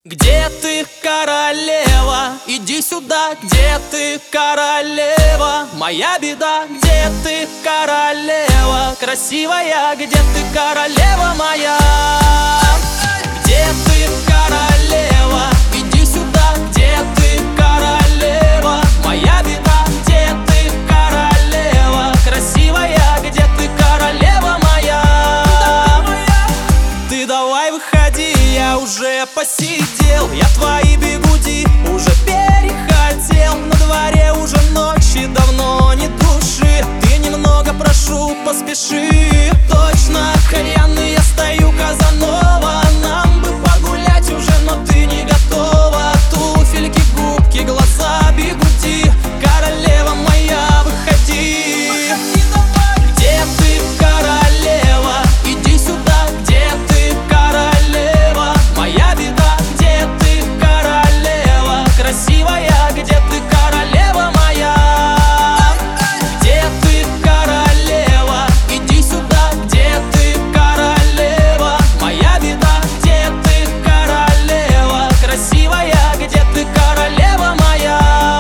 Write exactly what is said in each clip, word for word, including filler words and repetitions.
Где ты, королева? Иди сюда, где ты, королева? Моя беда, где ты, королева? Красивая, где ты, королева моя? Где ты, королева? Иди сюда, где ты, королева? Моя беда, где ты, королева? Красивая, где ты, королева моя? Ты давай выходи, я уже посидел, я твои бигуди уже перехотел. На дворе уже ночи, давно не души, ты немного, прошу, поспеши. Точно, кальянный, я стою, Казанова, нам бы погулять уже, но ты не готова. Туфельки, губки, глаза, бигуди, королева моя, выходи. Где ты, королева? Иди сюда, где ты, королева? Моя беда, где ты, королева? Красивая, где ты, королева моя? Где ты, королева? Иди сюда, где ты, королева? Моя беда, где ты, королева? Красивая, где ты, королева моя?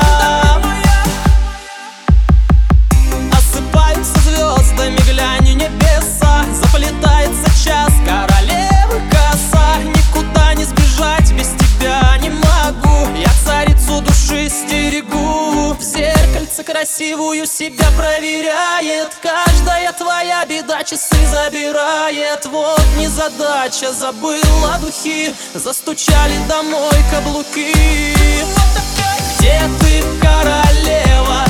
Осыпаются звездами, глянь, небеса, заплетается час, королевы коса. Никуда не сбежать, без тебя не могу, я царицу души стерегу. В зеркальце красивую себя проверяет, каждая твоя беда часы забирает. Вот незадача, забыла духи, застучали домой каблуки. Где ты, королева?